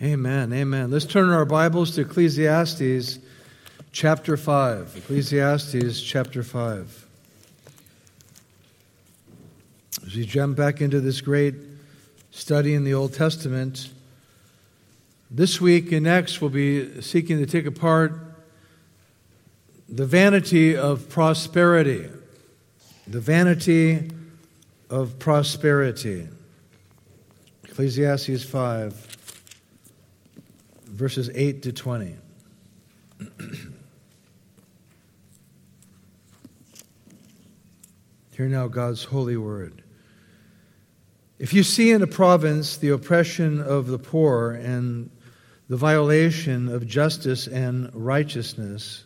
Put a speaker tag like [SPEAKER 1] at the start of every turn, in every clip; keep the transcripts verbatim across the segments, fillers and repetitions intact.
[SPEAKER 1] Amen, amen. Let's turn our Bibles to Ecclesiastes chapter five. Ecclesiastes chapter five. As we jump back into this great study in the Old Testament, this week and next we'll be seeking to take apart the vanity of prosperity. The vanity of prosperity. Ecclesiastes five. Verses eight to twenty. Hear now God's holy word. If you see in a province the oppression of the poor and the violation of justice and righteousness,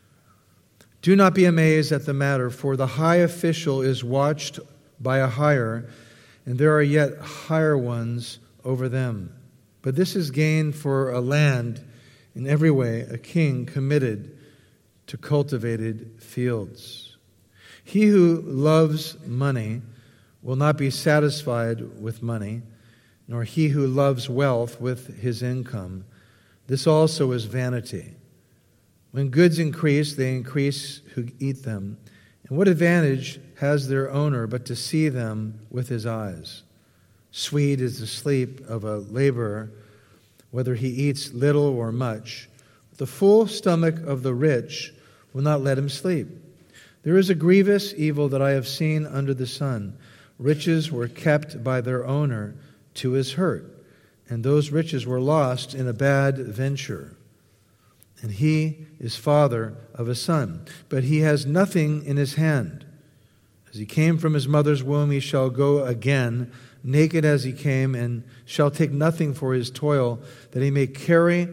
[SPEAKER 1] do not be amazed at the matter, for the high official is watched by a higher, and there are yet higher ones over them. But this is gain for a land in every way, a king committed to cultivated fields. He who loves money will not be satisfied with money, nor he who loves wealth with his income. This also is vanity. When goods increase, they increase who eat them. And what advantage has their owner but to see them with his eyes? Sweet is the sleep of a laborer, whether he eats little or much. The full stomach of the rich will not let him sleep. There is a grievous evil that I have seen under the sun. Riches were kept by their owner to his hurt, and those riches were lost in a bad venture. And he is father of a son, but he has nothing in his hand. As he came from his mother's womb, he shall go again, naked as he came, and shall take nothing for his toil, that he may carry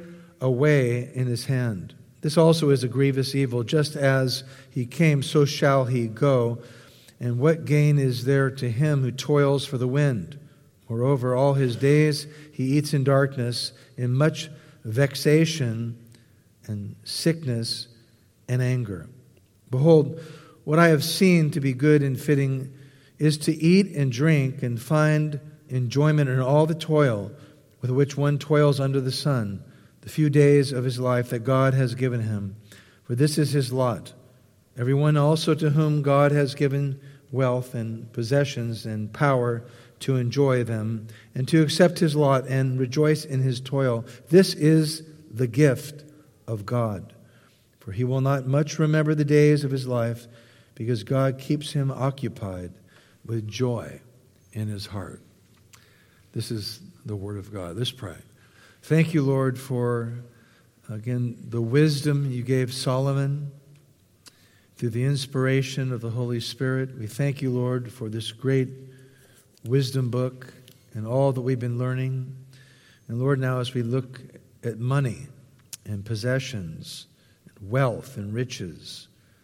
[SPEAKER 1] away in his hand. This also is a grievous evil. Just as he came, so shall he go. And what gain is there to him who toils for the wind? Moreover, all his days he eats in darkness, in much vexation and sickness and anger. Behold, what I have seen to be good and fitting is to eat and drink and find enjoyment in all the toil with which one toils under the sun, the few days of his life that God has given him. For this is his lot. Everyone also to whom God has given wealth and possessions and power to enjoy them and to accept his lot and rejoice in his toil. This is the gift of God. For he will not much remember the days of his life, because God keeps him occupied with joy in his heart. This is the word of God. Let's pray. Thank you, Lord, for, again, the wisdom you gave Solomon through the inspiration of the Holy Spirit. We thank you, Lord, for this great wisdom book and all that we've been learning. And Lord, now as we look at money and possessions, and wealth and riches,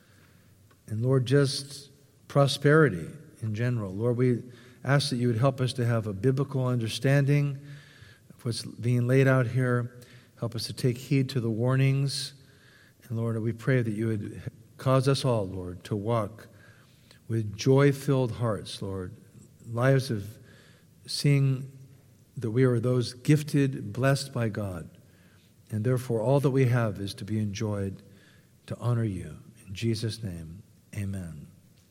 [SPEAKER 1] and Lord, just prosperity in general. Lord, we ask that you would help us to have a biblical understanding of what's being laid out here. Help us to take heed to the warnings. And Lord, we pray that you would cause us all, Lord, to walk with joy-filled hearts, Lord. Lives of seeing that we are those gifted, blessed by God. And therefore, all that we have is to be enjoyed, to honor you. In Jesus' name, amen.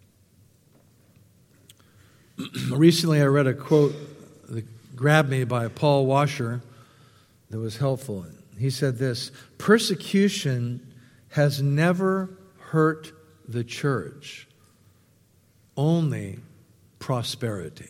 [SPEAKER 1] Recently, I read a quote that grabbed me by Paul Washer that was helpful. He said this: persecution has never hurt the church, only prosperity.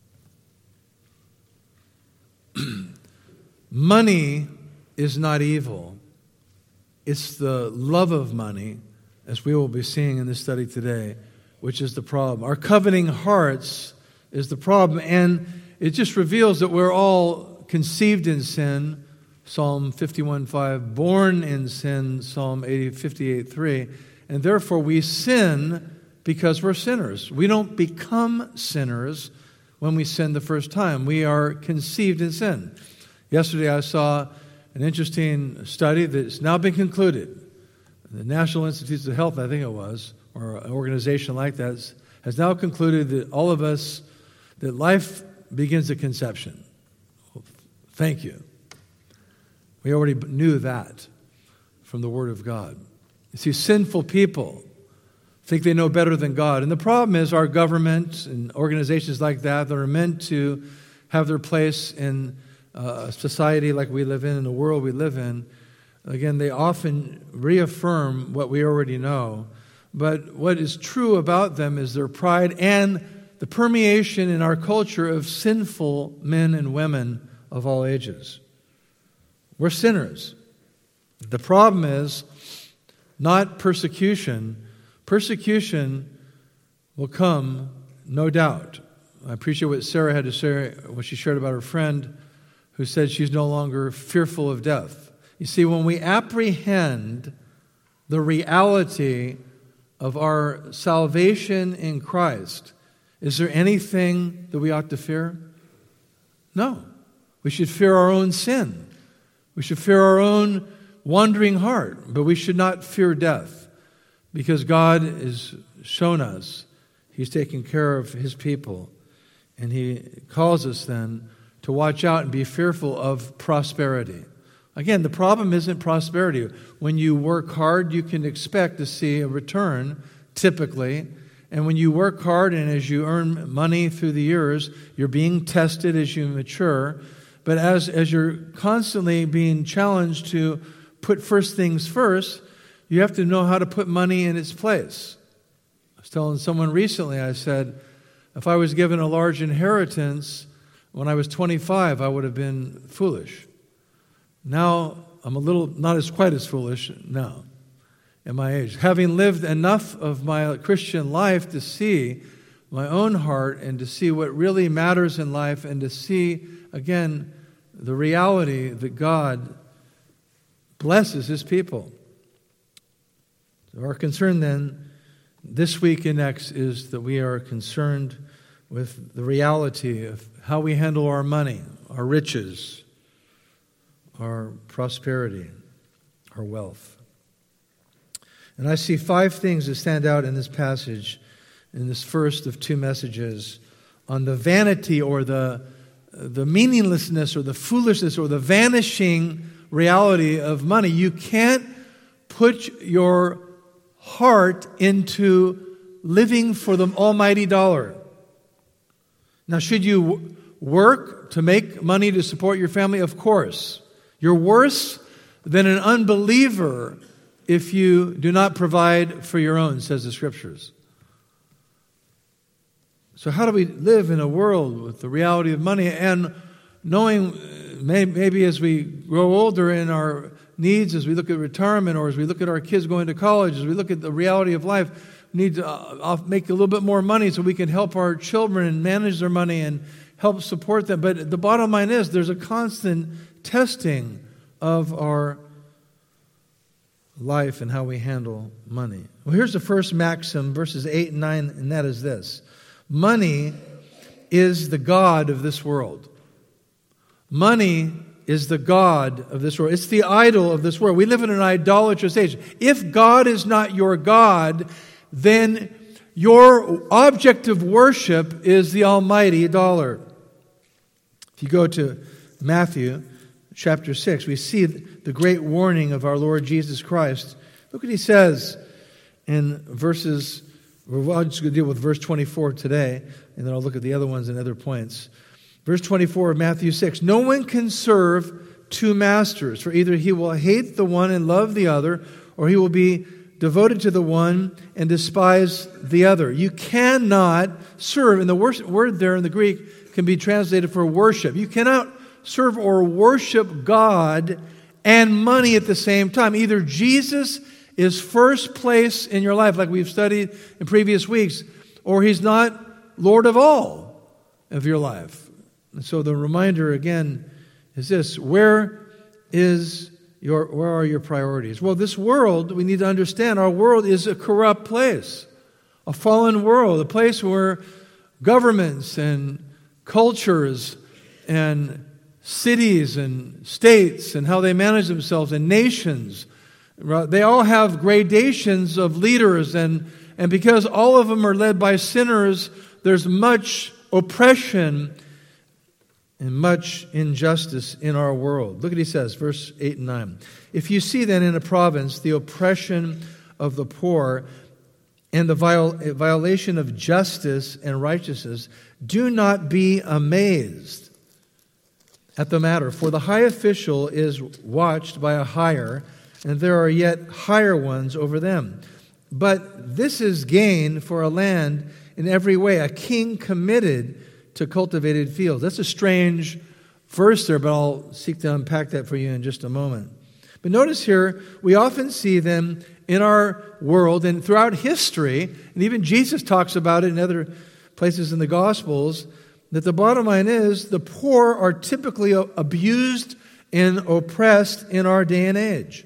[SPEAKER 1] Money is not evil. It's the love of money, as we will be seeing in this study today, which is the problem. Our coveting hearts is the problem, and it just reveals that we're all conceived in sin, Psalm fifty-one five, born in sin, Psalm fifty-eight three, and therefore we sin because we're sinners. We don't become sinners when we sin the first time. We are conceived in sin. Yesterday I saw an interesting study that's now been concluded. The National Institutes of Health, I think it was, or an organization like that, has now concluded that all of us, that life begins at conception. Well, thank you. We already knew that from the Word of God. You see, sinful people think they know better than God. And the problem is our government and organizations like that that are meant to have their place in a society like we live in, in the world we live in, again, they often reaffirm what we already know. But what is true about them is their pride and the permeation in our culture of sinful men and women of all ages. We're sinners. The problem is not persecution. Persecution will come, no doubt. I appreciate what Sarah had to say, what she shared about her friend who said she's no longer fearful of death. You see, when we apprehend the reality of our salvation in Christ, is there anything that we ought to fear? No. We should fear our own sin. We should fear our own wandering heart, but we should not fear death because God has shown us He's taking care of His people, and He calls us then to watch out and be fearful of prosperity. Again, the problem isn't prosperity. When you work hard, you can expect to see a return, typically. And when you work hard and as you earn money through the years, you're being tested as you mature. But as, as you're constantly being challenged to put first things first, you have to know how to put money in its place. I was telling someone recently, I said, if I was given a large inheritance when I was twenty-five, I would have been foolish. Now, I'm a little, not as quite as foolish now at my age. Having lived enough of my Christian life to see my own heart and to see what really matters in life and to see, again, the reality that God blesses His people. So our concern then, this week and next, is that we are concerned with the reality of how we handle our money, our riches, our prosperity, our wealth. And I see five things that stand out in this passage, in this first of two messages, on the vanity or the, the meaninglessness or the foolishness or the vanishing reality of money. You can't put your heart into living for the almighty dollar. Now, should you work to make money to support your family? Of course. You're worse than an unbeliever if you do not provide for your own, says the Scriptures. So how do we live in a world with the reality of money and knowing maybe as we grow older in our needs, as we look at retirement or as we look at our kids going to college, as we look at the reality of life, we need to make a little bit more money so we can help our children and manage their money and help support them. But the bottom line is there's a constant testing of our life and how we handle money. Well, here's the first maxim, verses eight and nine, and that is this. Money is the god of this world. Money is the god of this world. It's the idol of this world. We live in an idolatrous age. If God is not your God, then your object of worship is the almighty dollar. If you go to Matthew chapter six, we see the great warning of our Lord Jesus Christ. Look what He says in verses, well, I'm just going to deal with verse twenty-four today, and then I'll look at the other ones and other points. Verse twenty-four of Matthew six, no one can serve two masters, for either he will hate the one and love the other, or he will be devoted to the one and despise the other. You cannot serve, and the word there in the Greek can be translated for worship. You cannot serve or worship God and money at the same time. Either Jesus is first place in your life, like we've studied in previous weeks, or He's not Lord of all of your life. And so the reminder again is this: where is your where are your priorities? Well, this world, we need to understand, our world is a corrupt place, a fallen world, a place where governments and cultures and cities and states and how they manage themselves and nations, they all have gradations of leaders, and, and because all of them are led by sinners, there's much oppression and much injustice in our world. Look at what he says, verse eight and nine. If you see then in a province the oppression of the poor and the viol- violation of justice and righteousness, do not be amazed at the matter. For the high official is watched by a higher, and there are yet higher ones over them. But this is gain for a land in every way, a king committed to cultivated fields. That's a strange verse there, but I'll seek to unpack that for you in just a moment. But notice here, we often see them in our world and throughout history, and even Jesus talks about it in other places in the Gospels, that the bottom line is the poor are typically abused and oppressed in our day and age.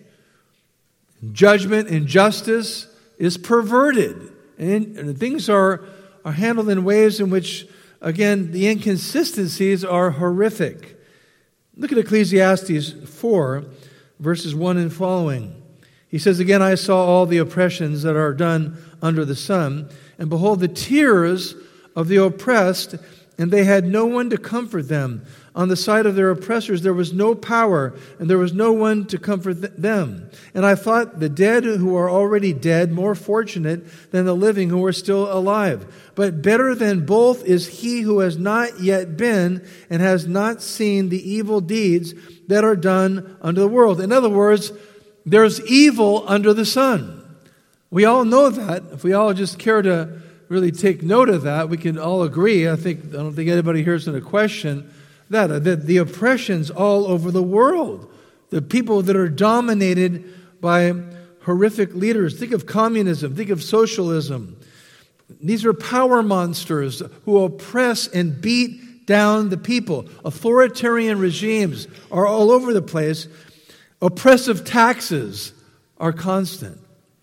[SPEAKER 1] Judgment and justice is perverted, and things are, are handled in ways in which, again, the inconsistencies are horrific. Look at Ecclesiastes four, verses one and following. He says, again, I saw all the oppressions that are done under the sun, and behold, the tears of the oppressed, and they had no one to comfort them. On the side of their oppressors there was no power, and there was no one to comfort th- them. And I thought the dead who are already dead more fortunate than the living who are still alive. But better than both is he who has not yet been and has not seen the evil deeds that are done under the world. In other words, there's evil under the sun. We all know that. If we all just care to really take note of that, we can all agree. I think I don't think anybody here is going to question that, that the oppressions all over the world, the people that are dominated by horrific leaders. Think of communism. Think of socialism. These are power monsters who oppress and beat down the people. Authoritarian regimes are all over the place. Oppressive taxes are constant.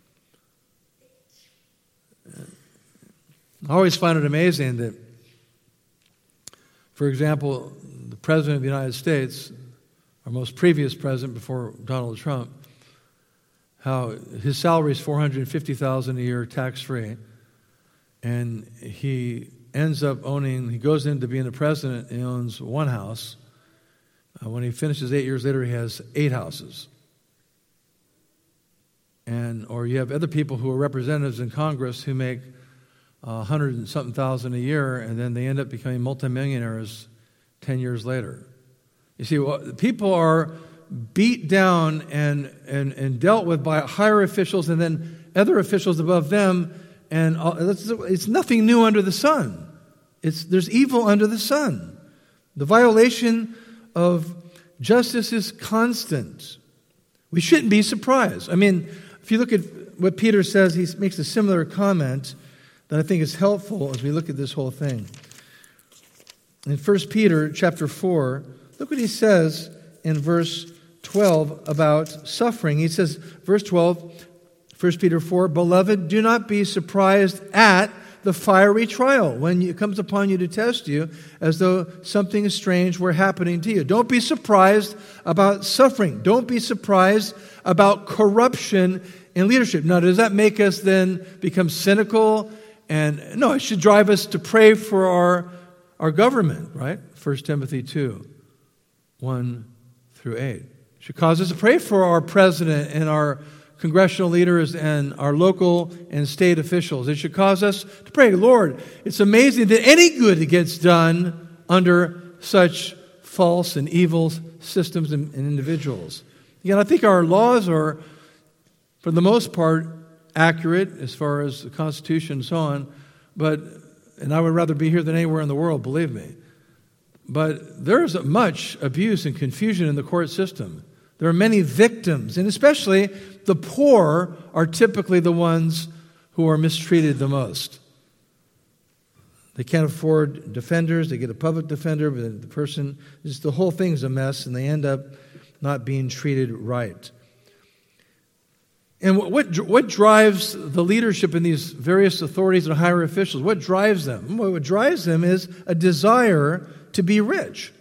[SPEAKER 1] I always find it amazing that, for example, the President of the United States, our most previous president before Donald Trump, how his salary is four hundred fifty thousand dollars a year tax-free, and he ends up owning, he goes into being the president, and he owns one house. Uh, when he finishes eight years later, he has eight houses. And or you have other people who are representatives in Congress who make a hundred and something thousand a year, and then they end up becoming multimillionaires ten years later. You see, well, people are beat down and, and, and dealt with by higher officials and then other officials above them, and it's, it's nothing new under the sun. It's, there's evil under the sun. The violation of justice is constant. We shouldn't be surprised. I mean, if you look at what Peter says, he makes a similar comment that I think is helpful as we look at this whole thing. In First Peter chapter four, look what he says in verse twelve about suffering. He says, verse twelve, First Peter four, Beloved, do not be surprised at the fiery trial when it comes upon you to test you as though something strange were happening to you. Don't be surprised about suffering. Don't be surprised about corruption in leadership. Now, does that make us then become cynical? And no, it should drive us to pray for our, our government, right? First Timothy two, one through eight. It should cause us to pray for our president and our congressional leaders and our local and state officials. It should cause us to pray, Lord, it's amazing that any good gets done under such false and evil systems and, and individuals. Again, I think our laws are, for the most part, accurate as far as the Constitution and so on, but, and I would rather be here than anywhere in the world, believe me. But there's much abuse and confusion in the court system. There are many victims, and especially the poor are typically the ones who are mistreated the most. They can't afford defenders, they get a public defender, but the person, just the whole thing's a mess, and they end up not being treated right. And what, what drives the leadership in these various authorities and higher officials? What drives them? What drives them is a desire to be rich.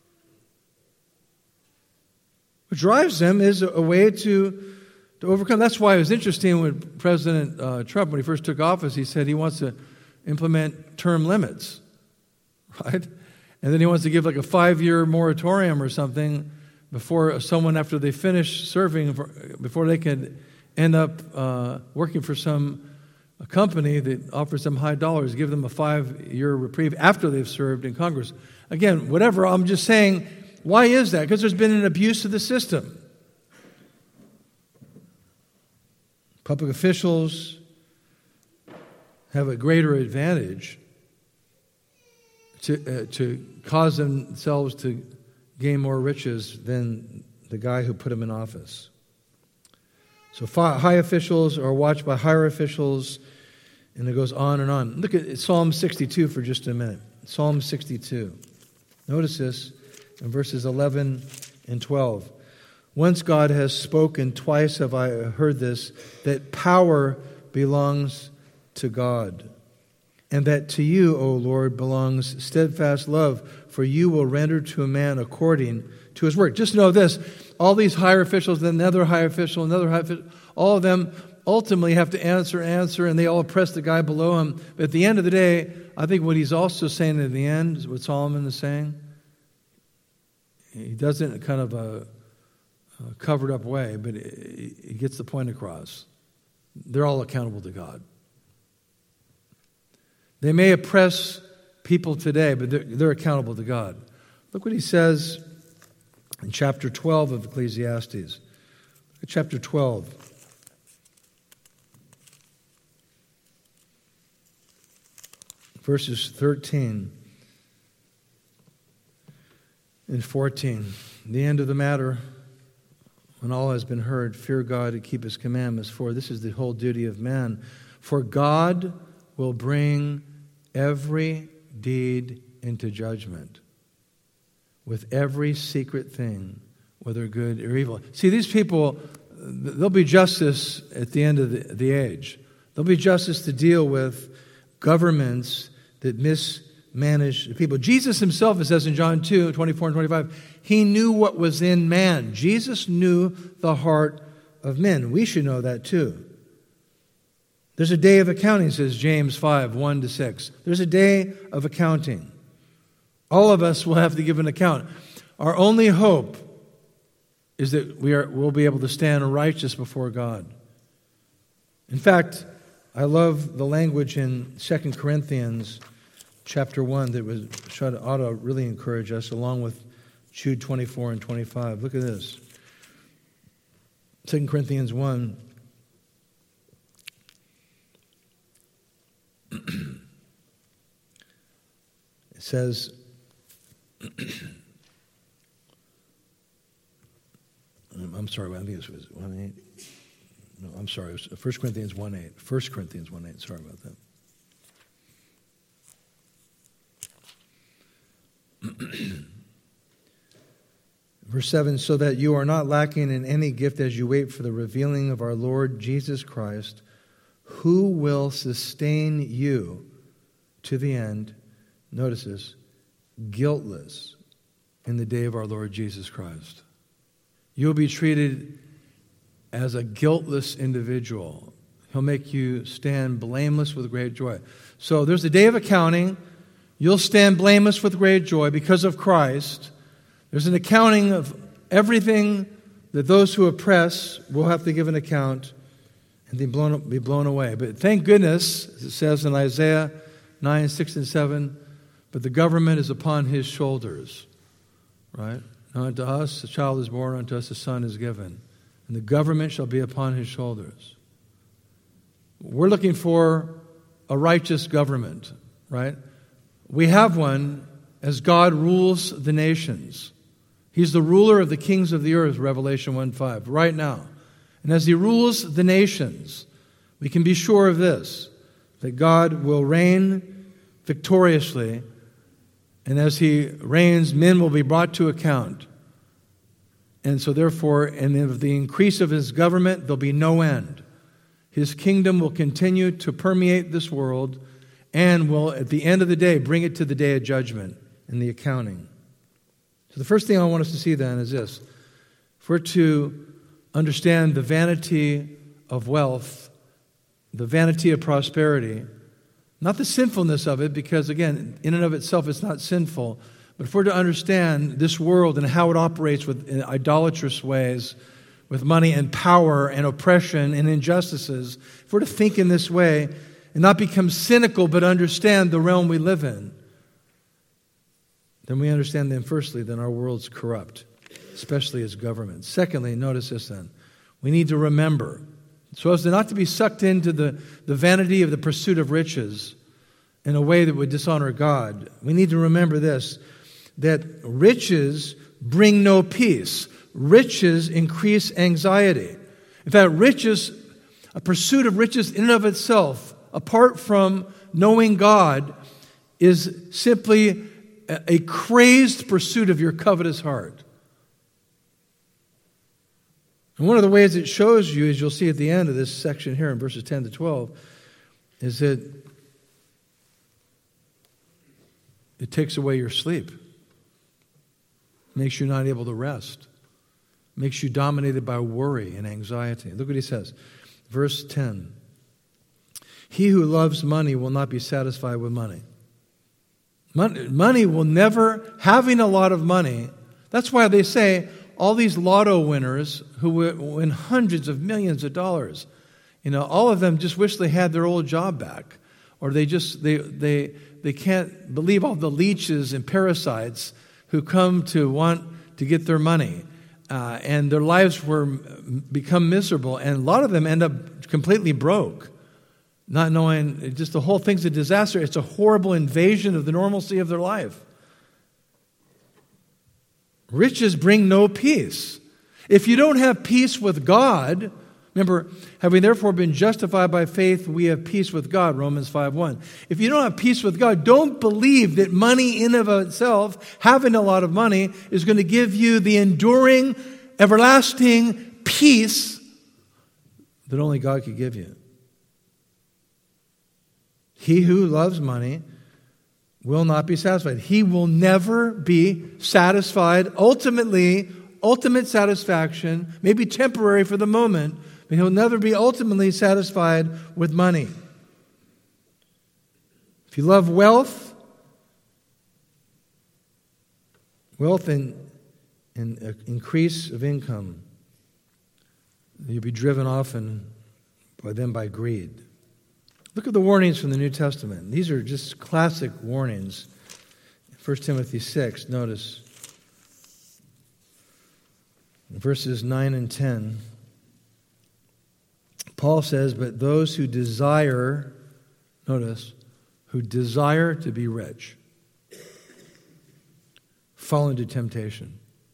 [SPEAKER 1] What drives them is a, a way to, to overcome. That's why it was interesting when President uh, Trump, when he first took office, he said he wants to implement term limits, right? And then he wants to give like a five-year moratorium or something before someone, after they finish serving, before they can end up uh, working for some a company that offers them high dollars, give them a five-year reprieve after they've served in Congress. Again, whatever, I'm just saying, why is that? Because there's been an abuse of the system. Public officials have a greater advantage to, uh, to cause themselves to gain more riches than the guy who put them in office. So high officials are watched by higher officials, and it goes on and on. Look at Psalm sixty-two for just a minute. Psalm sixty-two. Notice this in verses eleven and twelve. Once God has spoken, twice have I heard this, that power belongs to God, and that to you, O Lord, belongs steadfast love, for you will render to a man according to his work. Just know this, all these higher officials, then another higher official, another higher official, all of them ultimately have to answer, answer, and they all oppress the guy below him. But at the end of the day, I think what he's also saying at the end is what Solomon is saying. He does it in a kind of a, a covered up way, but he gets the point across. They're all accountable to God. They may oppress people today, but they're, they're accountable to God. Look what he says in chapter twelve of Ecclesiastes. Look at chapter twelve. Verses thirteen and fourteen. The end of the matter, when all has been heard, fear God and keep his commandments, for this is the whole duty of man. For God will bring every deed into judgment, with every secret thing, whether good or evil. See, these people, there'll be justice at the end of the, the age. There'll be justice to deal with governments that mismanage people. Jesus himself, it says in John two, twenty-four and twenty-five, he knew what was in man. Jesus knew the heart of men. We should know that too. There's a day of accounting, says James five, one to six. There's a day of accounting. All of us will have to give an account. Our only hope is that we are, we'll be able to stand righteous before God. In fact, I love the language in Second Corinthians chapter one that was should, ought to really encourage us, along with Jude twenty-four and twenty-five. Look at this. Second Corinthians one. It says, I'm sorry, I think it was one eight. No, I'm sorry, it was First Corinthians one eight. First Corinthians one eight, sorry about that. Verse seven, so that you are not lacking in any gift as you wait for the revealing of our Lord Jesus Christ, who will sustain you to the end, notice this, guiltless in the day of our Lord Jesus Christ. You'll be treated as a guiltless individual. He'll make you stand blameless with great joy. So there's a day of accounting. You'll stand blameless with great joy because of Christ. There's an accounting of everything that those who oppress will have to give an account and be blown, be blown away. But thank goodness, as it says in Isaiah nine, six, and seven, but the government is upon his shoulders. Right? Now unto us a child is born, unto us a son is given, and the government shall be upon his shoulders. We're looking for a righteous government, right? We have one as God rules the nations. He's the ruler of the kings of the earth, Revelation one five, right now. And as he rules the nations, we can be sure of this, that God will reign victoriously, and as he reigns, men will be brought to account. And so therefore, and of the increase of his government, there'll be no end. His kingdom will continue to permeate this world and will, at the end of the day, bring it to the day of judgment and the accounting. So the first thing I want us to see then is this. If we're to understand the vanity of wealth, the vanity of prosperity, not the sinfulness of it, because again, in and of itself it's not sinful, But if we're to understand this world and how it operates with in idolatrous ways, with money and power and oppression and injustices, if we're to think in this way and not become cynical but understand the realm we live in, then we understand then firstly that our world's corrupt, especially as government. Secondly, notice this then, we need to remember, so as to not to be sucked into the, the vanity of the pursuit of riches in a way that would dishonor God, we need to remember this, that riches bring no peace. Riches increase anxiety. In fact, riches, a pursuit of riches in and of itself, apart from knowing God, is simply a, a crazed pursuit of your covetous heart. And one of the ways it shows you, as you'll see at the end of this section here in verses ten to twelve, is that it takes away your sleep. Makes you not able to rest. Makes you dominated by worry and anxiety. Look what he says. Verse ten. He who loves money will not be satisfied with money. Money, money will never, having a lot of money, that's why they say all these lotto winners who win hundreds of millions of dollars, you know, all of them just wish they had their old job back. Or they just, they, they, they can't believe all the leeches and parasites who come to want to get their money. Uh, and their lives were become miserable. And a lot of them end up completely broke. Not knowing, just the whole thing's a disaster. It's a horrible invasion of the normalcy of their life. Riches bring no peace. If you don't have peace with God, remember, having therefore been justified by faith, we have peace with God, Romans five one. If you don't have peace with God, don't believe that money in of itself, having a lot of money, is going to give you the enduring, everlasting peace that only God could give you. He who loves money will not be satisfied. He will never be satisfied. Ultimately, ultimate satisfaction, maybe temporary for the moment, but he'll never be ultimately satisfied with money. If you love wealth, wealth and, and increase of income, you'll be driven often by them by greed. Look at the warnings from the New Testament. These are just classic warnings. First Timothy six, notice verses nine and ten. Paul says, but those who desire, notice, who desire to be rich, fall into temptation,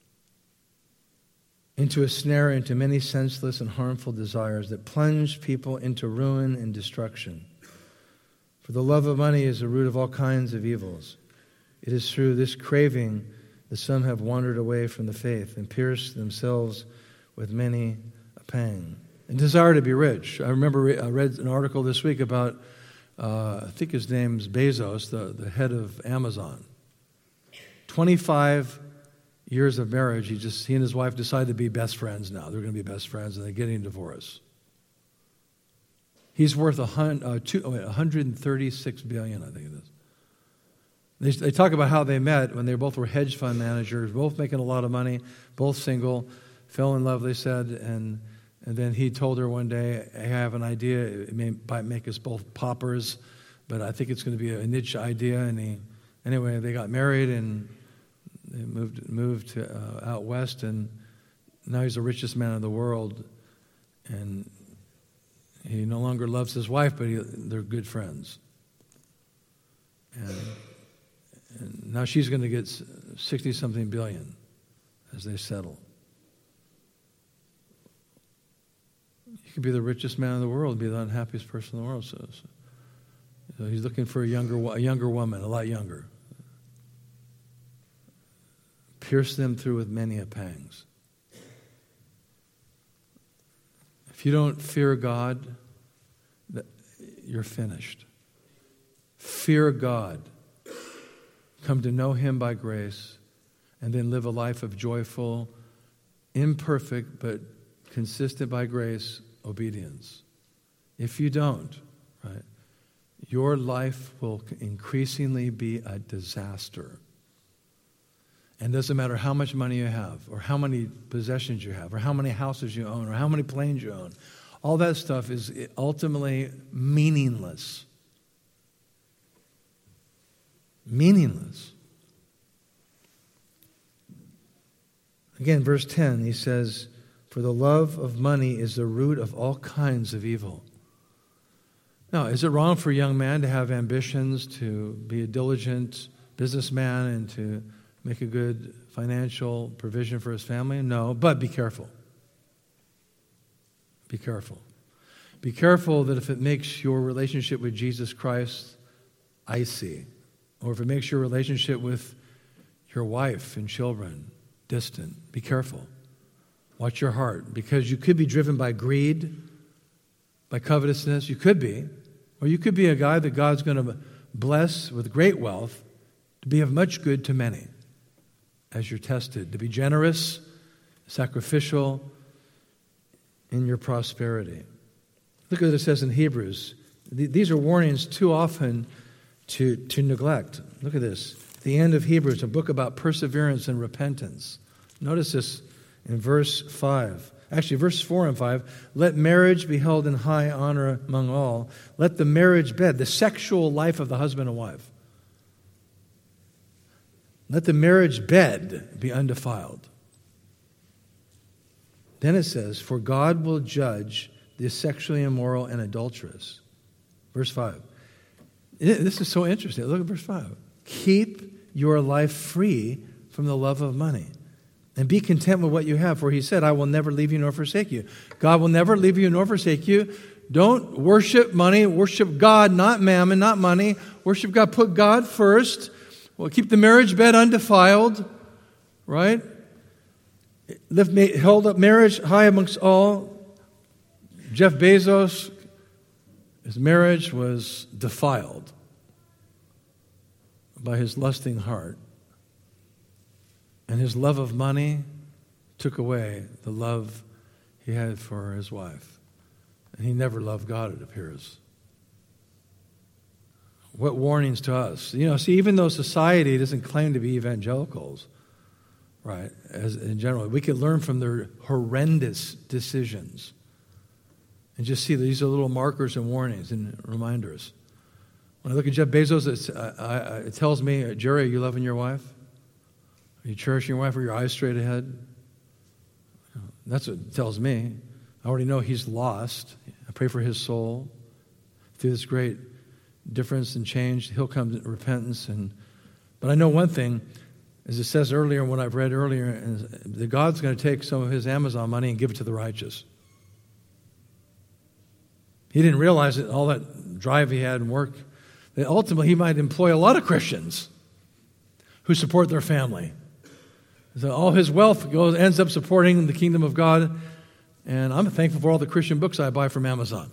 [SPEAKER 1] into a snare, into many senseless and harmful desires that plunge people into ruin and destruction. For the love of money is the root of all kinds of evils. It is through this craving that some have wandered away from the faith and pierced themselves with many a pang. And desire to be rich. I remember I read an article this week about, uh, I think his name's Bezos, the, the head of Amazon. twenty-five years of marriage, he just he and his wife decided to be best friends now. They're going to be best friends, and they're getting a divorce. He's worth a hun, uh, two, oh wait, one hundred thirty-six billion dollars, I think it is. They, they talk about how they met when they both were hedge fund managers, both making a lot of money, both single, fell in love, they said, and and then he told her one day, I have an idea, it may might make us both paupers, but I think it's going to be a niche idea. And he, anyway, they got married and they moved moved to, uh, out west, and now he's the richest man in the world. And he no longer loves his wife, but he, they're good friends. And, and now she's going to get sixty-something billion as they settle. You could be the richest man in the world, be the unhappiest person in the world. So, so, so he's looking for a younger, a younger woman, a lot younger. Pierce them through with many a pangs. If you don't fear God, you're finished. Fear God. Come to know Him by grace, and then live a life of joyful, imperfect, but consistent by grace, obedience. If you don't, right, your life will increasingly be a disaster. And it doesn't matter how much money you have, or how many possessions you have, or how many houses you own, or how many planes you own. All that stuff is ultimately meaningless. Meaningless. Again, verse ten, he says, "For the love of money is the root of all kinds of evil." Now, is it wrong for a young man to have ambitions, to be a diligent businessman, and to make a good financial provision for his family? No, but be careful. Be careful. Be careful that if it makes your relationship with Jesus Christ icy, or if it makes your relationship with your wife and children distant, be careful. Watch your heart, because you could be driven by greed, by covetousness. You could be. Or you could be a guy that God's going to bless with great wealth to be of much good to many as you're tested, to be generous, sacrificial in your prosperity. Look at what it says in Hebrews. These are warnings too often to, to neglect. Look at this. At the end of Hebrews, a book about perseverance and repentance. Notice this in verse five. Actually, verse four and five. "Let marriage be held in high honor among all. Let the marriage bed," the sexual life of the husband and wife, "let the marriage bed be undefiled." Then it says, "For God will judge the sexually immoral and adulterous." Verse five. This is so interesting. Look at verse five. "Keep your life free from the love of money, and be content with what you have. For he said, I will never leave you nor forsake you." God will never leave you nor forsake you. Don't worship money. Worship God, not mammon, not money. Worship God. Put God first. Well, keep the marriage bed undefiled, right? Lift, held up marriage high amongst all. Jeff Bezos, his marriage was defiled by his lusting heart. And his love of money took away the love he had for his wife. And he never loved God, it appears. What warnings to us. You know, see, even though society doesn't claim to be evangelicals, right, as in general, we can learn from their horrendous decisions. And just see that these are little markers and warnings and reminders. When I look at Jeff Bezos, it's, uh, I, it tells me, Jerry, are you loving your wife? Are you cherishing your wife? Are your eyes straight ahead? That's what it tells me. I already know he's lost. I pray for his soul. Through this great difference and change, he'll come to repentance. And But I know one thing, as it says earlier, what I've read earlier, is that God's going to take some of his Amazon money and give it to the righteous. He didn't realize that all that drive he had and work, that ultimately he might employ a lot of Christians who support their family. So all his wealth goes ends up supporting the kingdom of God, and I'm thankful for all the Christian books I buy from Amazon.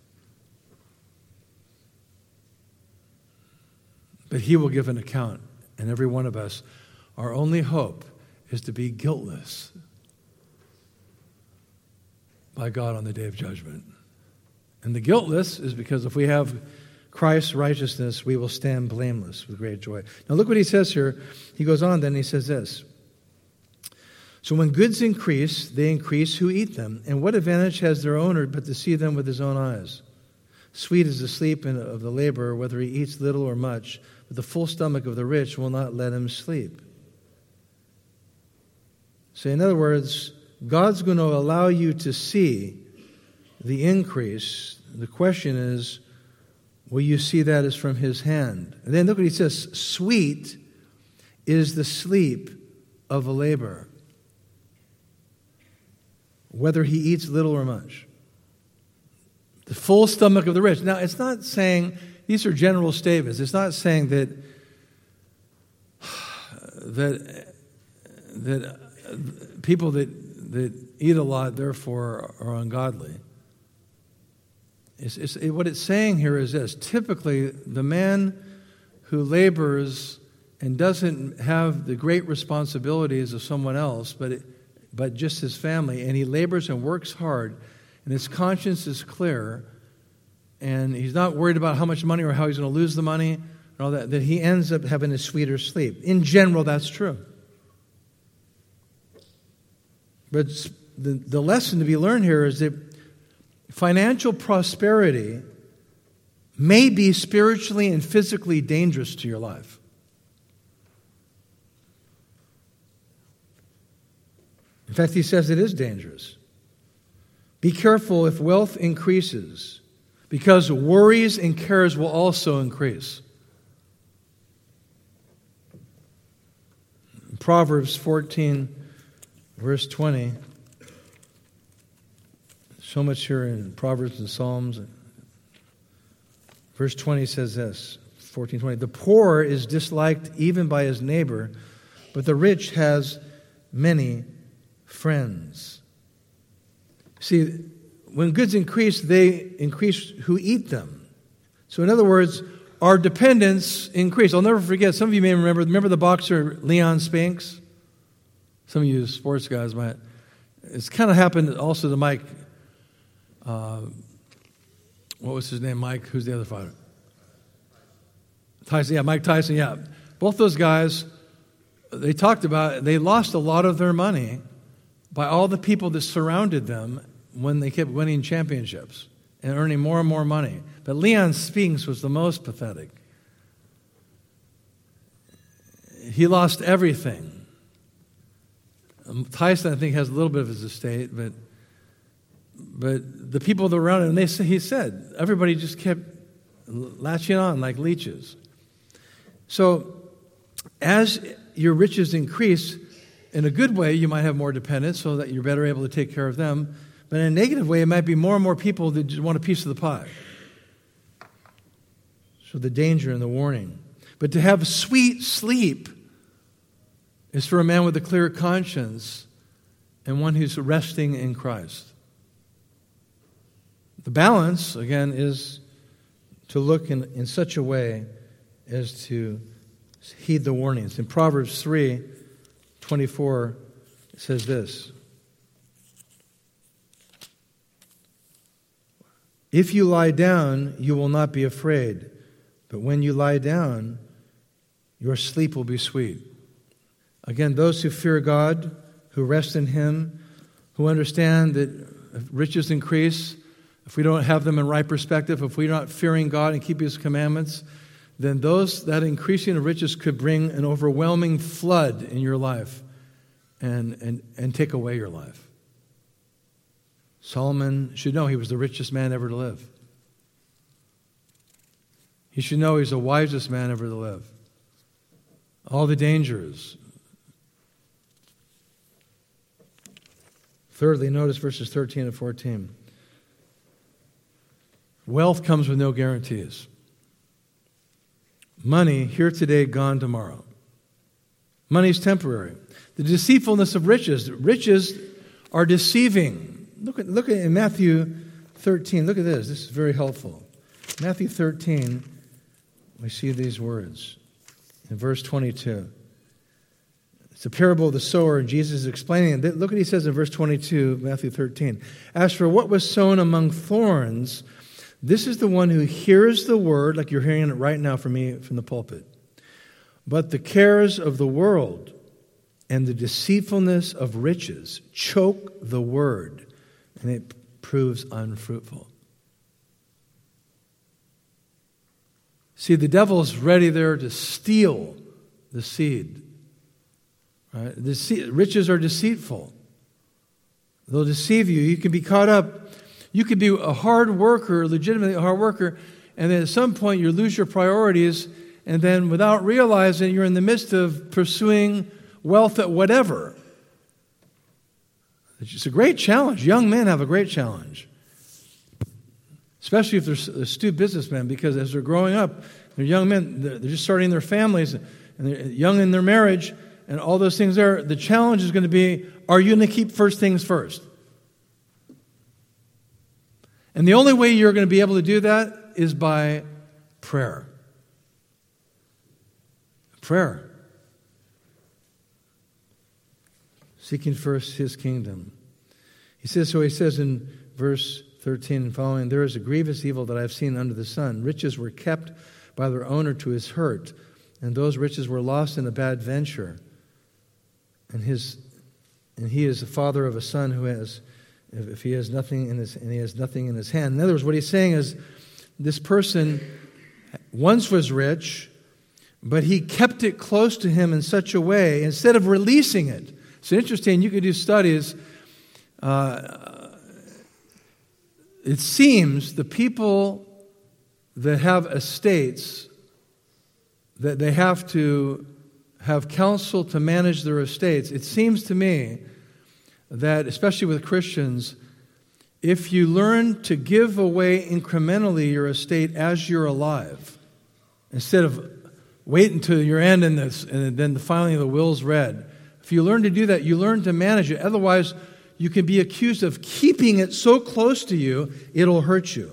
[SPEAKER 1] But he will give an account, and every one of us, our only hope is to be guiltless by God on the day of judgment. And the guiltless is because if we have Christ's righteousness, we will stand blameless with great joy. Now look what he says here. He goes on then, he says this. "So when goods increase, they increase who eat them. And what advantage has their owner but to see them with his own eyes? Sweet is the sleep of the laborer, whether he eats little or much, but the full stomach of the rich will not let him sleep." So in other words, God's going to allow you to see the increase. The question is, will you see that as from his hand? And then look what he says. Sweet is the sleep of a laborer, whether he eats little or much. The full stomach of the rich. Now, it's not saying, these are general statements. It's not saying that that that people that that eat a lot, therefore, are ungodly. It's, it's, it, what it's saying here is this. Typically, the man who labors and doesn't have the great responsibilities of someone else, but it, but just his family, and he labors and works hard, and his conscience is clear, and he's not worried about how much money or how he's going to lose the money, and all that, that he ends up having a sweeter sleep. In general, that's true. But the, the lesson to be learned here is that financial prosperity may be spiritually and physically dangerous to your life. In fact, he says it is dangerous. Be careful if wealth increases, because worries and cares will also increase. Proverbs fourteen, verse twenty. So much here in Proverbs and Psalms. Verse twenty says this, fourteen twenty. The poor is disliked even by his neighbor, but the rich has many friends. See, when goods increase, they increase who eat them. So in other words, our dependence increased. I'll never forget, some of you may remember, remember the boxer Leon Spinks? Some of you sports guys might. It's kind of happened also to Mike. Uh, what was his name? Mike, who's the other fighter? Tyson, yeah, Mike Tyson, yeah. Both those guys, they talked about, they lost a lot of their money by all the people that surrounded them when they kept winning championships and earning more and more money. But Leon Spinks was the most pathetic. He lost everything. Tyson, I think, has a little bit of his estate, but but the people that were around him, they he said, everybody just kept latching on like leeches. So as your riches increase, in a good way, you might have more dependents so that you're better able to take care of them. But in a negative way, it might be more and more people that just want a piece of the pie. So the danger and the warning. But to have sweet sleep is for a man with a clear conscience and one who's resting in Christ. The balance, again, is to look in, in such a way as to heed the warnings. In Proverbs three twenty-four, it says this. If you lie down, you will not be afraid. But when you lie down, your sleep will be sweet. Again, those who fear God, who rest in Him, who understand that if riches increase, if we don't have them in right perspective, if we're not fearing God and keeping His commandments, then those that increasing of riches could bring an overwhelming flood in your life and, and, and take away your life. Solomon should know he was the richest man ever to live. He should know he's the wisest man ever to live. All the dangers. Thirdly, notice verses thirteen and fourteen. Wealth comes with no guarantees. Money, here today, gone tomorrow. Money is temporary. The deceitfulness of riches. Riches are deceiving. Look at look at in Matthew thirteen. Look at this. This is very helpful. Matthew thirteen, we see these words in verse twenty-two. It's a parable of the sower, and Jesus is explaining it. Look what he says in verse twenty-two, Matthew thirteen. As for what was sown among thorns, this is the one who hears the word, like you're hearing it right now from me from the pulpit. But the cares of the world and the deceitfulness of riches choke the word, and it proves unfruitful. See, the devil's ready there to steal the seed. Right? The seed, riches are deceitful. They'll deceive you. You can be caught up. You could be a hard worker, legitimately a hard worker, and then at some point you lose your priorities, and then without realizing you're in the midst of pursuing wealth at whatever. It's a great challenge. Young men have a great challenge. Especially if they're astute businessmen, because as they're growing up, they're young men, they're just starting their families, and they're young in their marriage, and all those things there. The challenge is going to be, are you going to keep first things first? And the only way you're going to be able to do that is by prayer. Prayer. Seeking first His kingdom. He says, so he says in verse thirteen and following, there is a grievous evil that I have seen under the sun. Riches were kept by their owner to his hurt, and those riches were lost in a bad venture. And his and he is the father of a son who has, if he has nothing in his, and he has nothing in his hand. In other words, what he's saying is, this person once was rich, but he kept it close to him in such a way, instead of releasing it. It's interesting, you could do studies. Uh, it seems the people that have estates, that they have to have counsel to manage their estates, it seems to me that, especially with Christians, if you learn to give away incrementally your estate as you're alive, instead of wait until your end and, this, and then the filing of the will's read, if you learn to do that, you learn to manage it. Otherwise, you can be accused of keeping it so close to you, it'll hurt you.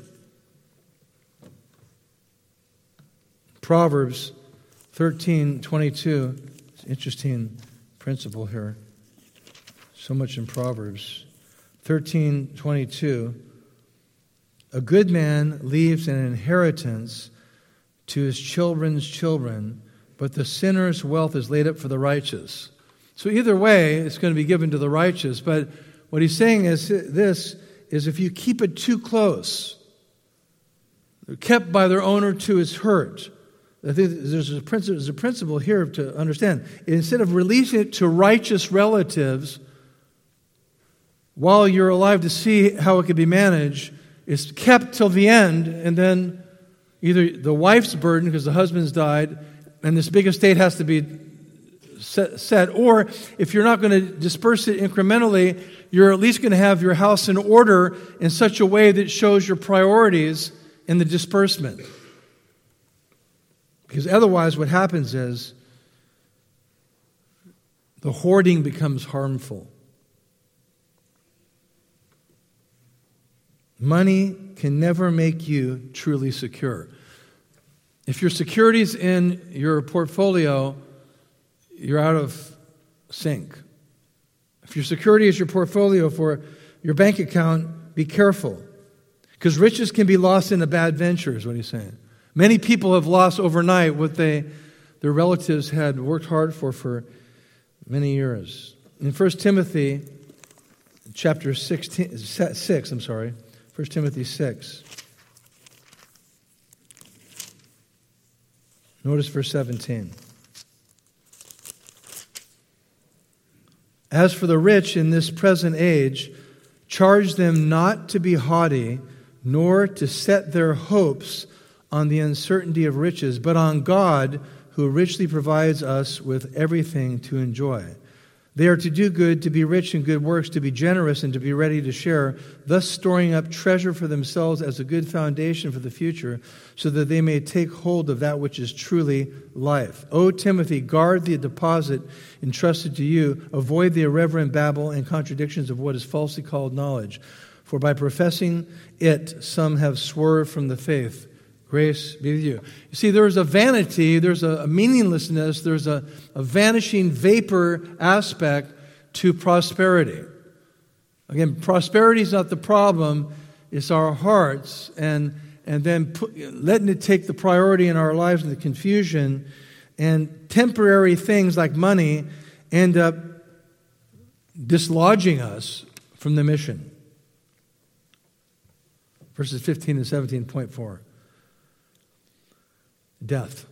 [SPEAKER 1] Proverbs thirteen twenty-two. It's an interesting principle here. So much in Proverbs. thirteen twenty-two. A good man leaves an inheritance to his children's children, but the sinner's wealth is laid up for the righteous. So either way, it's going to be given to the righteous. But what he's saying is this, is if you keep it too close, kept by their owner to his hurt. I think there's a principle, there's a principle here to understand. Instead of releasing it to righteous relatives while you're alive to see how it can be managed, it's kept till the end, and then either the wife's burden because the husband's died and this big estate has to be set, set, or if you're not going to disperse it incrementally, you're at least going to have your house in order in such a way that shows your priorities in the disbursement. Because otherwise what happens is the hoarding becomes harmful. Money can never make you truly secure. If your security's in your portfolio, you're out of sync. If your security is your portfolio for your bank account, be careful. Because riches can be lost in a bad venture, is what he's saying. Many people have lost overnight what they, their relatives had worked hard for for many years. In First Timothy chapter sixteen, six, I'm sorry, First Timothy six. Notice verse seventeen. As for the rich in this present age, charge them not to be haughty, nor to set their hopes on the uncertainty of riches, but on God, who richly provides us with everything to enjoy. They are to do good, to be rich in good works, to be generous, and to be ready to share, thus storing up treasure for themselves as a good foundation for the future, so that they may take hold of that which is truly life. O Timothy, guard the deposit entrusted to you. Avoid the irreverent babble and contradictions of what is falsely called knowledge. For by professing it, some have swerved from the faith. Grace be with you. You see, there's a vanity, there's a meaninglessness, there's a, a vanishing vapor aspect to prosperity. Again, prosperity is not the problem, it's our hearts, and and then put, letting it take the priority in our lives and the confusion, and temporary things like money end up dislodging us from the mission. Verses fifteen and seventeen point four. Death.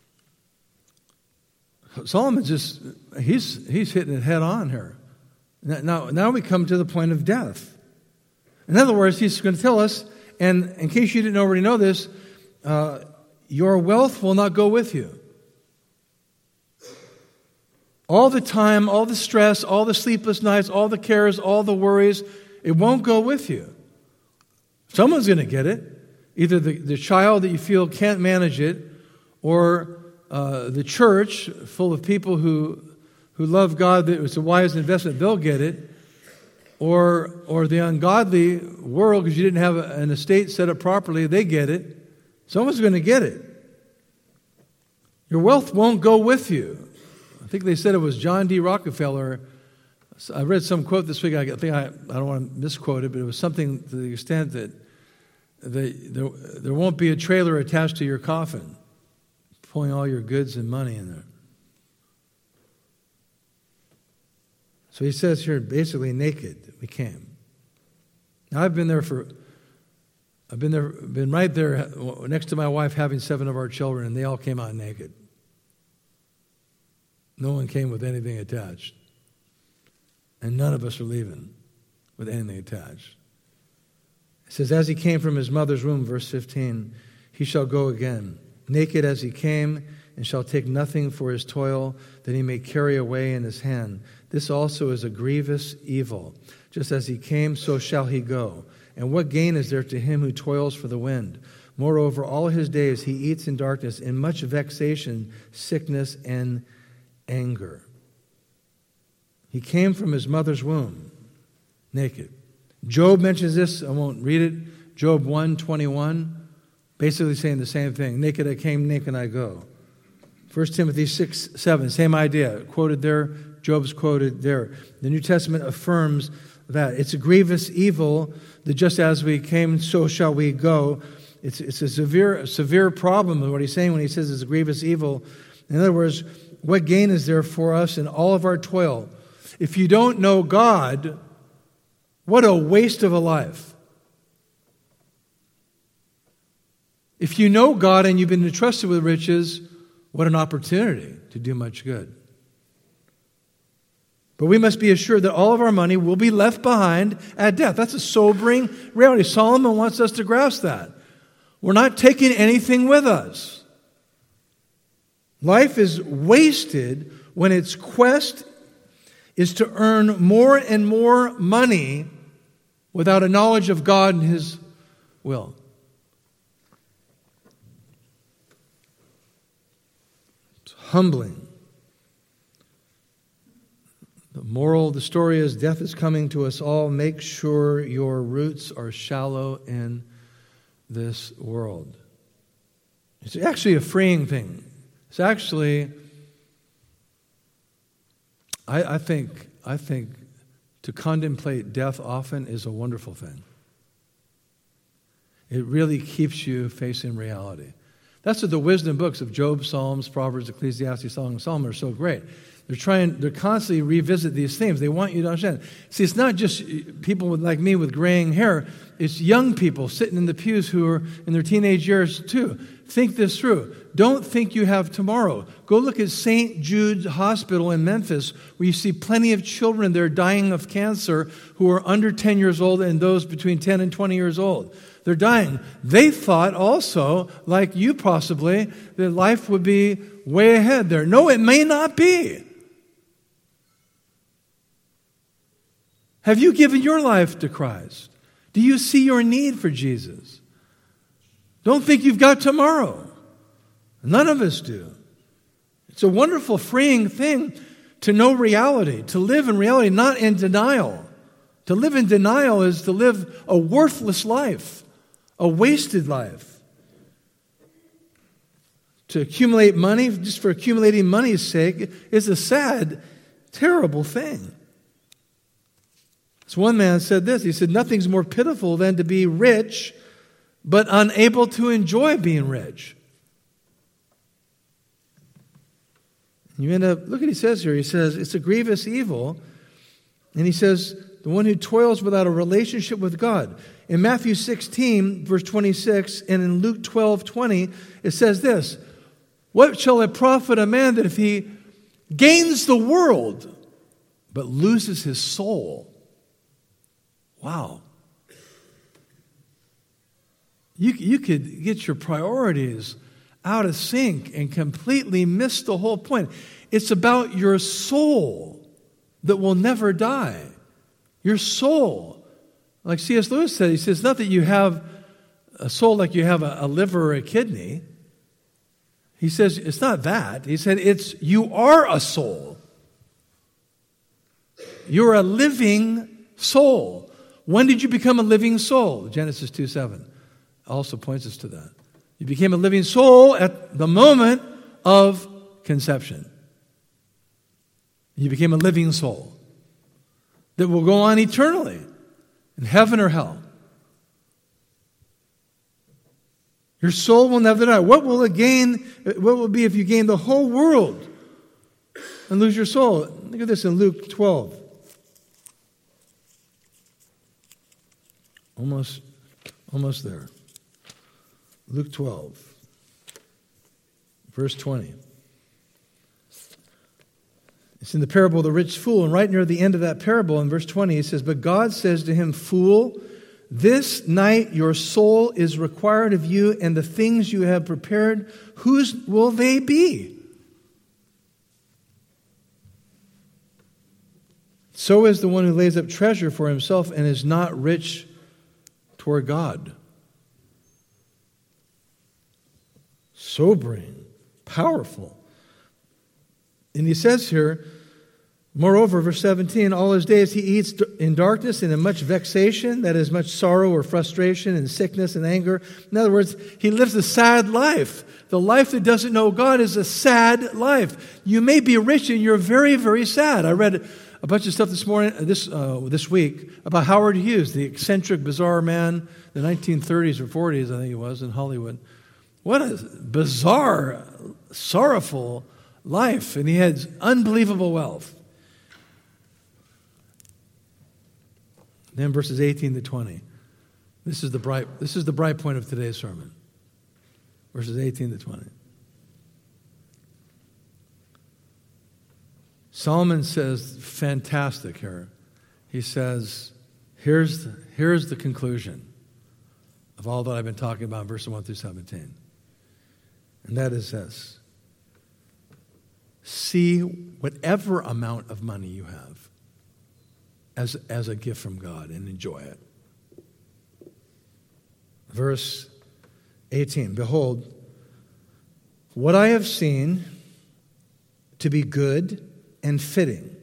[SPEAKER 1] Solomon just, he's he's hitting it head on here. Now, now we come to the point of death. In other words, he's going to tell us, and in case you didn't already know this, uh, your wealth will not go with you. All the time, all the stress, all the sleepless nights, all the cares, all the worries, it won't go with you. Someone's going to get it. Either the, the child that you feel can't manage it, or uh, the church full of people who who love God, that it's a wise investment, they'll get it. Or or the ungodly world, because you didn't have a, an estate set up properly, they get it. Someone's going to get it. Your wealth won't go with you. I think they said it was John D. Rockefeller. I read some quote this week. I think I, I don't want to misquote it, but it was something to the extent that the, there, there won't be a trailer attached to your coffin, pulling all your goods and money in there. So he says here, basically naked we came. Now I've been there for, I've been there, been right there next to my wife having seven of our children, and they all came out naked. No one came with anything attached. And none of us are leaving with anything attached. It says, as he came from his mother's womb, verse fifteen, he shall go again, naked as he came, and shall take nothing for his toil that he may carry away in his hand. This also is a grievous evil. Just as he came, so shall he go. And what gain is there to him who toils for the wind? Moreover, all his days he eats in darkness, in much vexation, sickness, and anger. He came from his mother's womb, naked. Job mentions this. I won't read it. Job one twenty-one, basically saying the same thing. Naked I came, naked I go. First Timothy six seven, same idea. Quoted there. Job's quoted there. The New Testament affirms that it's a grievous evil that just as we came, so shall we go. It's, it's a severe, a severe problem of what he's saying when he says it's a grievous evil. In other words, what gain is there for us in all of our toil? If you don't know God, what a waste of a life. If you know God and you've been entrusted with riches, what an opportunity to do much good. But we must be assured that all of our money will be left behind at death. That's a sobering reality. Solomon wants us to grasp that. We're not taking anything with us. Life is wasted when its quest is to earn more and more money without a knowledge of God and His will. It's humbling. The moral of the story is death is coming to us all. Make sure your roots are shallow in this world. It's actually a freeing thing. It's actually, I, I think, I think to contemplate death often is a wonderful thing. It really keeps you facing reality. That's what the wisdom books of Job, Psalms, Proverbs, Ecclesiastes, Song, and Solomon are so great. They're trying, they're constantly revisit these themes. They want you to understand. See, it's not just people with, like me with graying hair. It's young people sitting in the pews who are in their teenage years too. Think this through. Don't think you have tomorrow. Go look at Saint Jude's Hospital in Memphis, where you see plenty of children there dying of cancer who are under ten years old and those between ten and twenty years old. They're dying. They thought also, like you possibly, that life would be way ahead there. No, it may not be. Have you given your life to Christ? Do you see your need for Jesus? Don't think you've got tomorrow. None of us do. It's a wonderful, freeing thing to know reality, to live in reality, not in denial. To live in denial is to live a worthless life, a wasted life. To accumulate money, just for accumulating money's sake, is a sad, terrible thing. So one man said this, he said, nothing's more pitiful than to be rich, but unable to enjoy being rich. You end up, look what he says here. He says, it's a grievous evil. And he says, the one who toils without a relationship with God. In Matthew sixteen, verse twenty-six, and in Luke twelve twenty, it says this, what shall it profit a man that if he gains the world, but loses his soul? Wow. You, you could get your priorities out of sync and completely miss the whole point. It's about your soul that will never die. Your soul. Like C S Lewis said, he says, not that you have a soul like you have a, a liver or a kidney. He says, it's not that. He said, it's you are a soul. You're a living soul. When did you become a living soul? Genesis two seven also points us to that. You became a living soul at the moment of conception. You became a living soul that will go on eternally in heaven or hell. Your soul will never die. What will it gain? What will it be if you gain the whole world and lose your soul? Look at this in Luke twelve. Almost, almost there. Luke twelve, verse twenty. It's in the parable of the rich fool, and right near the end of that parable, in verse twenty, he says, "But God says to him, Fool, this night your soul is required of you, and the things you have prepared, whose will they be? So is the one who lays up treasure for himself and is not rich toward God." Sobering, powerful. And he says here, moreover, verse seventeen, all his days he eats in darkness and in much vexation, that is, much sorrow or frustration and sickness and anger. In other words, he lives a sad life. The life that doesn't know God is a sad life. You may be rich and you're very, very sad. I read a bunch of stuff this morning, this uh, this week, about Howard Hughes, the eccentric, bizarre man, the nineteen thirties or forties, I think it was, in Hollywood. What a bizarre, sorrowful life. And he had unbelievable wealth. Then verses eighteen to twenty. This is the bright, this is the bright point of today's sermon. Verses eighteen to twenty. Solomon says, fantastic here. He says, here's the, here's the conclusion of all that I've been talking about in verses one through seventeen. And that is this. See whatever amount of money you have as, as a gift from God and enjoy it. Verse eighteen, behold, what I have seen to be good and fitting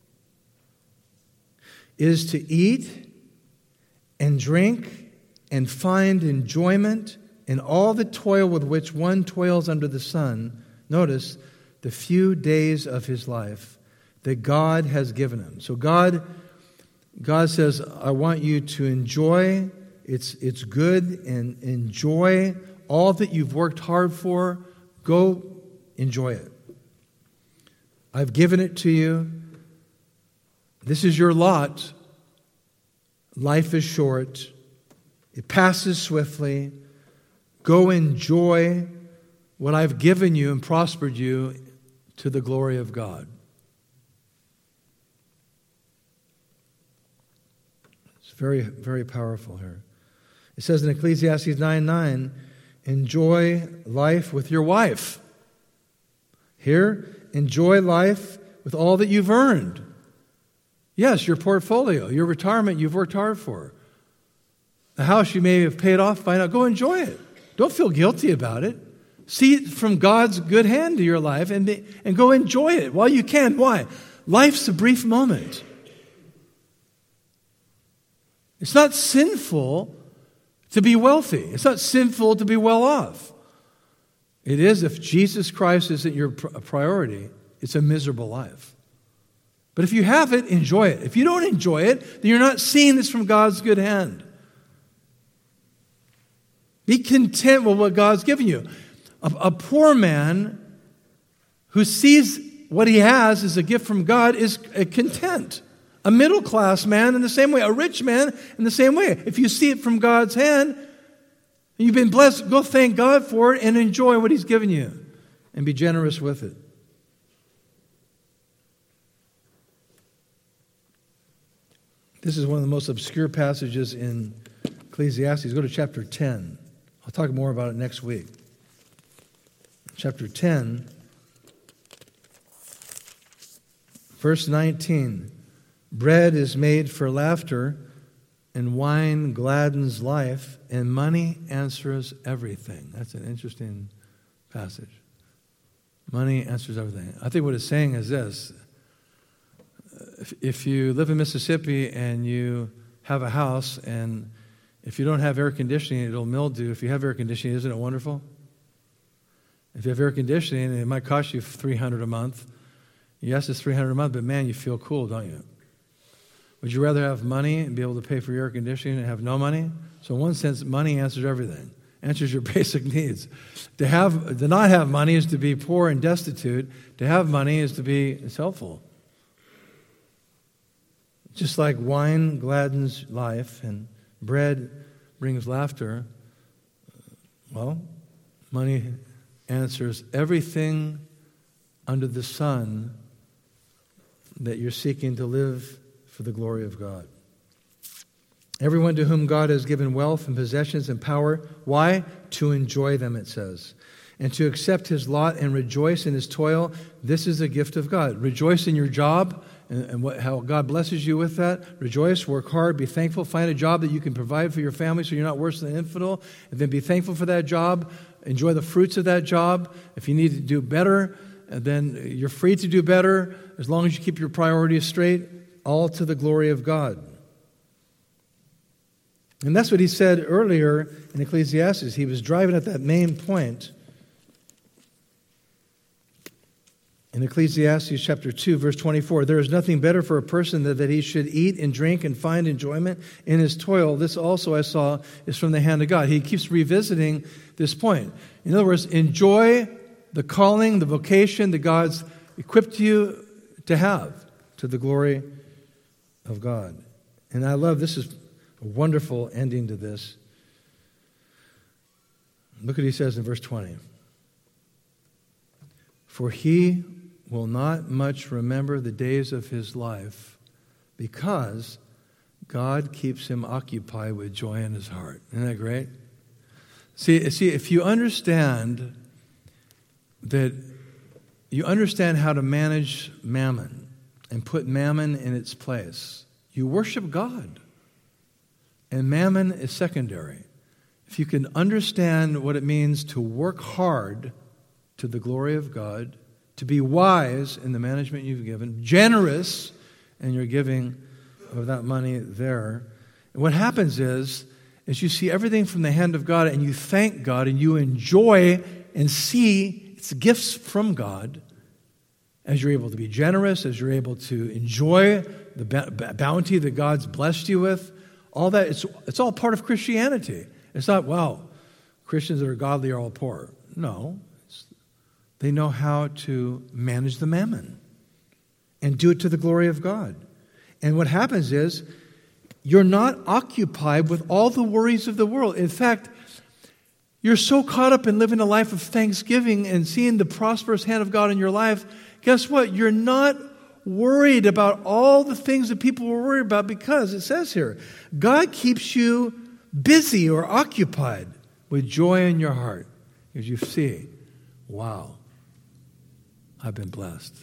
[SPEAKER 1] is to eat and drink and find enjoyment in all the toil with which one toils under the sun. Notice, the few days of his life that God has given him. So God, God says, I want you to enjoy, it's, it's good, and enjoy all that you've worked hard for. Go enjoy it. I've given it to you. This is your lot. Life is short. It passes swiftly. Go enjoy what I've given you and prospered you to the glory of God. It's very, very powerful here. It says in Ecclesiastes nine nine, enjoy life with your wife. Here, enjoy life with all that you've earned. Yes, your portfolio, your retirement you've worked hard for. A house you may have paid off by now. Go enjoy it. Don't feel guilty about it. See it from God's good hand to your life and, and go enjoy it while you can. Why? Life's a brief moment. It's not sinful to be wealthy. It's not sinful to be well off. It is if Jesus Christ isn't your priority, it's a miserable life. But if you have it, enjoy it. If you don't enjoy it, then you're not seeing this from God's good hand. Be content with what God's given you. A, a poor man who sees what he has as a gift from God is content. A middle class man in the same way. A rich man in the same way. If you see it from God's hand, you've been blessed, go thank God for it and enjoy what he's given you. And be generous with it. This is one of the most obscure passages in Ecclesiastes. Go to chapter ten. I'll talk more about it next week. Chapter ten, verse nineteen. Bread is made for laughter, and wine gladdens life, and money answers everything. That's an interesting passage. Money answers everything. I think what it's saying is this. If, if you live in Mississippi and you have a house, and if you don't have air conditioning, it'll mildew. If you have air conditioning, isn't it wonderful? If you have air conditioning, it might cost you three hundred dollars a month. Yes, it's three hundred dollars a month, but man, you feel cool, don't you? Would you rather have money and be able to pay for your air conditioning and have no money? So in one sense, money answers everything. Answers your basic needs. To have, to not have money is to be poor and destitute. To have money is to be it's helpful. Just like wine gladdens life and bread brings laughter. Well, money answers everything under the sun that you're seeking to live for the glory of God. Everyone to whom God has given wealth and possessions and power. Why? To enjoy them, it says. And to accept his lot and rejoice in his toil. This is a gift of God. Rejoice in your job and, and what, how God blesses you with that. Rejoice, work hard, be thankful. Find a job that you can provide for your family so you're not worse than an infidel. And then be thankful for that job. Enjoy the fruits of that job. If you need to do better, then you're free to do better as long as you keep your priorities straight, all to the glory of God. And that's what he said earlier in Ecclesiastes. He was driving at that main point. In Ecclesiastes chapter two, verse twenty-four, there is nothing better for a person than that he should eat and drink and find enjoyment in his toil. This also I saw is from the hand of God. He keeps revisiting this point. In other words, enjoy the calling, the vocation that God's equipped you to have to the glory of God. And I love, this is a wonderful ending to this. Look what he says in verse twenty. For he will not much remember the days of his life because God keeps him occupied with joy in his heart. Isn't that great? See, see, if you understand that you understand how to manage mammon and put mammon in its place, you worship God. And mammon is secondary. If you can understand what it means to work hard to the glory of God, to be wise in the management you've given, generous in your giving of that money there. And what happens is, is you see everything from the hand of God and you thank God and you enjoy and see it's gifts from God as you're able to be generous, as you're able to enjoy the bounty that God's blessed you with. All that, it's, it's all part of Christianity. It's not, well, Christians that are godly are all poor. No. They know how to manage the mammon and do it to the glory of God. And what happens is you're not occupied with all the worries of the world. In fact, you're so caught up in living a life of thanksgiving and seeing the prosperous hand of God in your life. Guess what? You're not worried about all the things that people were worried about because it says here, God keeps you busy or occupied with joy in your heart as you see, wow, I've been blessed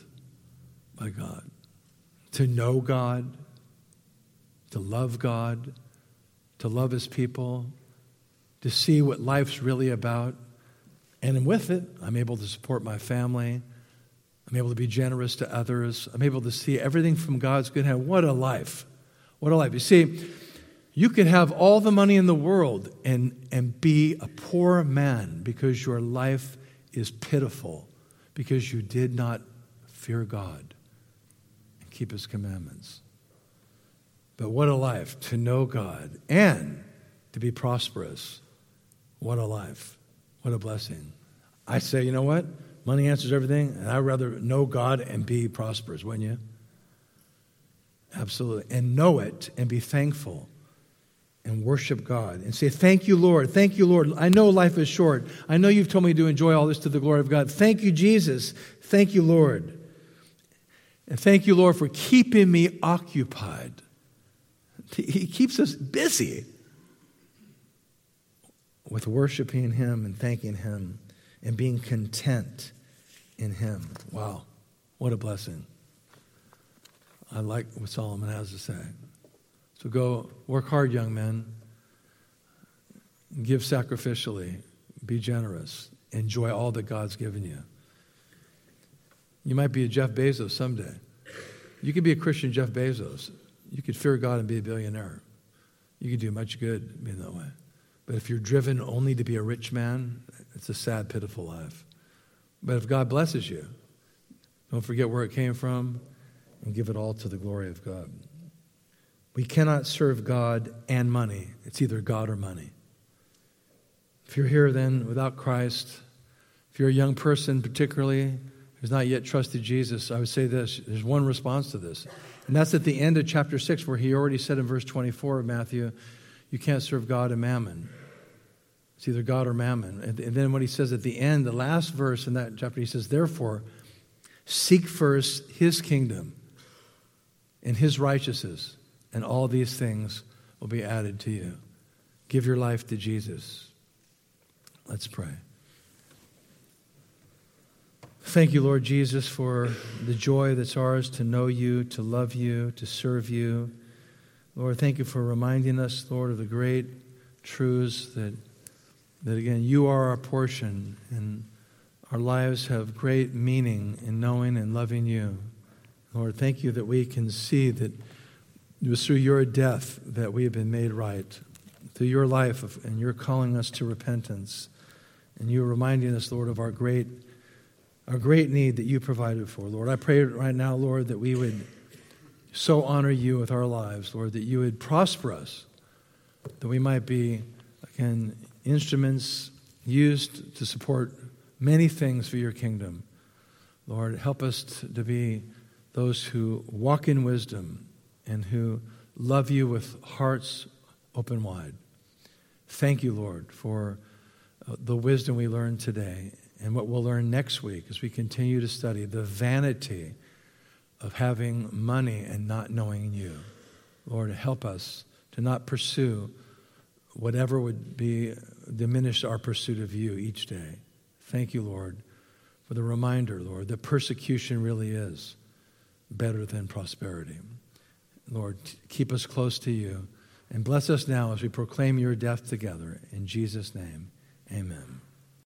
[SPEAKER 1] by God. To know God, to love God, to love his people, to see what life's really about. And with it, I'm able to support my family. I'm able to be generous to others. I'm able to see everything from God's good hand. What a life. What a life. You see, you could have all the money in the world and, and be a poor man because your life is pitiful, because you did not fear God and keep his commandments. But what a life to know God and to be prosperous. What a life. What a blessing. I say, you know what? Money answers everything, and I'd rather know God and be prosperous, wouldn't you? Absolutely. And know it and be thankful and worship God and say, thank you, Lord. Thank you, Lord. I know life is short. I know you've told me to enjoy all this to the glory of God. Thank you, Jesus. Thank you, Lord. And thank you, Lord, for keeping me occupied. He keeps us busy with worshiping him and thanking him and being content in him. Wow, what a blessing. I like what Solomon has to say. So go work hard, young men. Give sacrificially. Be generous. Enjoy all that God's given you. You might be a Jeff Bezos someday. You could be a Christian Jeff Bezos. You could fear God and be a billionaire. You could do much good being that way. But if you're driven only to be a rich man, it's a sad, pitiful life. But if God blesses you, don't forget where it came from and give it all to the glory of God. We cannot serve God and money. It's either God or money. If you're here then without Christ, if you're a young person particularly who's not yet trusted Jesus, I would say this. There's one response to this. And that's at the end of chapter six where he already said in verse twenty-four of Matthew, you can't serve God and mammon. It's either God or mammon. And, and then what he says at the end, the last verse in that chapter, he says, therefore, seek first his kingdom and his righteousness, and all these things will be added to you. Give your life to Jesus. Let's pray. Thank you, Lord Jesus, for the joy that's ours to know you, to love you, to serve you. Lord, thank you for reminding us, Lord, of the great truths that, that again, you are our portion, and our lives have great meaning in knowing and loving you. Lord, thank you that we can see that it was through your death that we have been made right, through your life, of, and you're calling us to repentance. And you're reminding us, Lord, of our great our great need that you provided for, Lord. I pray right now, Lord, that we would so honor you with our lives, Lord, that you would prosper us, that we might be, again, instruments used to support many things for your kingdom. Lord, help us to be those who walk in wisdom and who love you with hearts open wide. Thank you, Lord, for the wisdom we learned today and what we'll learn next week as we continue to study the vanity of having money and not knowing you. Lord, help us to not pursue whatever would be diminish our pursuit of you each day. Thank you, Lord, for the reminder, Lord, that persecution really is better than prosperity. Lord, keep us close to you and bless us now as we proclaim your death together. In Jesus' name, amen.